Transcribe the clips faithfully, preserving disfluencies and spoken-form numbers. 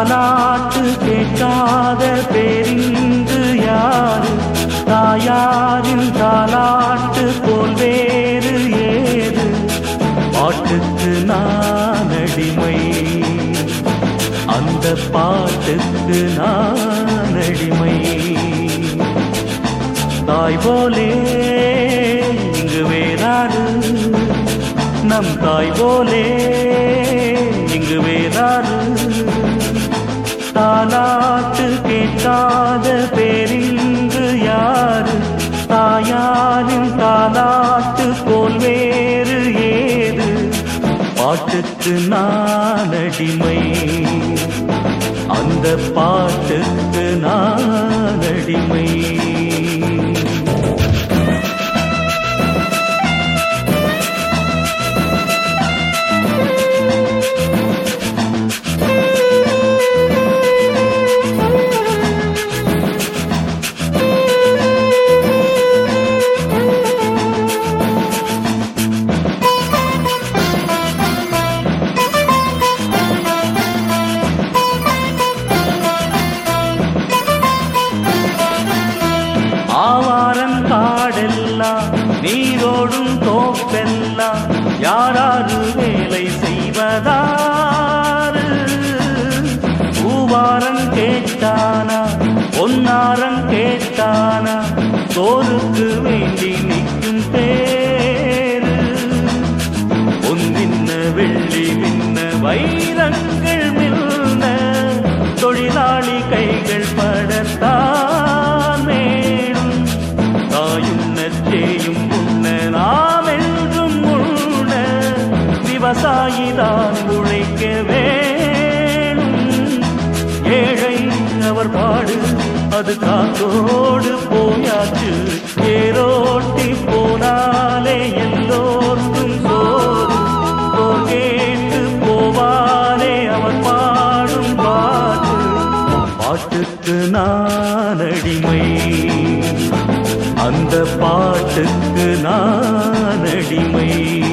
தாலாட்டு கேட்காத பேரிங்கு யாரு? தாயாரின் தாலாட்டு போல் வேறு ஏது? பாட்டுக்கு நான் அடிமை, அந்த பாட்டுக்கு நான் அடிமை. தாய் போலே இங்கு வேறாரு, நம் தாய் போலே இங்கு வேறாரு. தாலாட்டு கேட்காத பேரிங்கு யாரு? தாயாரின் தாலாட்டு போல் வேறு ஏது? பாட்டுக்கு நான் அடிமை, அந்த பாட்டுக்கு நான் அடிமை. ஆவாரம் காடெல்லாம் நீரோடும் தோப்பெல்லாம் யாராரு வேலை செய்வதாரு? பூவாரம் கேட்டானா பொன்னாரம் கேட்டானா சோருக்கு வேண்டி நிற்கும் பேரு. பொன்னின்ன வெள்ளி மின்ன வைரங்கள் மில்ன தொழிலாளி கைகள் படத்தான் மேலும். தாயுண்ண சேயும் உண்ண நாம் என்றும் உண்ண விவசாயிதான் உழைக்க வேணும். ஏழை அவர் பாடு அது காத்தோடு போயாச்சு. ஏரோட்டி போனாலே எல்லோருக்கும் சோறு. சோர் கேட்டு போவானே அவர் பாடும் பாட்டு. பாட்டுக்கு நான் அடிமை, அந்த பாட்டுக்கு நான் அடிமை.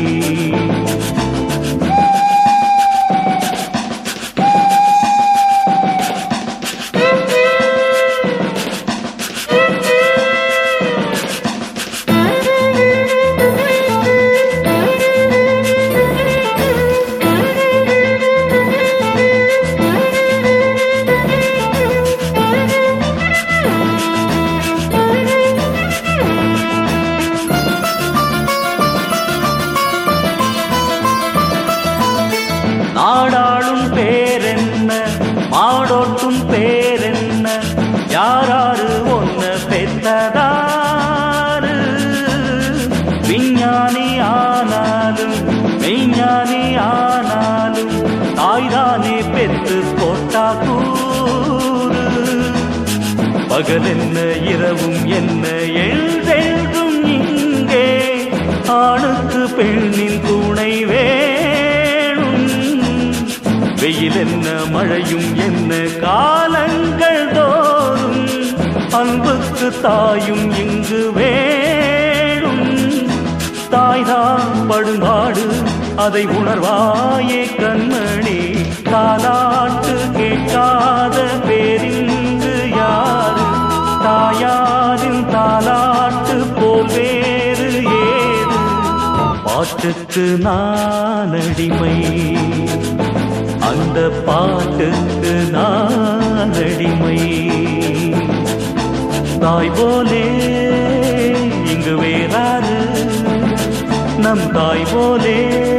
நாடாளும் பேரென்ன மாடோட்டும் பேரென்ன? யாராரு ஒன்ன பெற்றதாரு? விஞ்ஞானி ஆனாலும் மெய்ஞானி ஆனாலும் தாய்தானே பெற்று போட்டா கூறு. பகல் என்ன இரவும் என்ன எழுதெழுதும் இங்கே ஆணுக்கு பெண்ணின் துணை வேணும். வெயில் என்ன மழையும் என்ன காலங்கள் தோறும் அன்புக்கு தாயும் இங்கு வேணும். தாய்தான் படுநாடு அதை உணர்வாயே கண்மணி. தாலாட்டு கேட்காத பேரிங்கு யாரு? தாயாரின் தாலாட்டு போல் வேறு ஏது? பாட்டுக்கு நான் அடிமை, அந்த பாட்டுக்கு நான் அடிமை. தாய் போலே இங்கு வேறாரு, நம் தாய் போலே